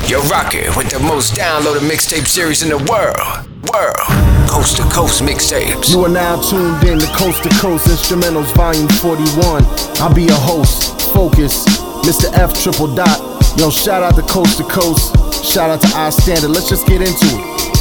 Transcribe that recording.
You're rocking with the most downloaded mixtape series in the world. Coast to Coast Mixtapes. You are now tuned in to Coast Instrumentals Volume 41. I'll be your host, Focus, Mr. F Triple Dot. Yo, shout out to Coast, shout out to our standard. Let's just get into it.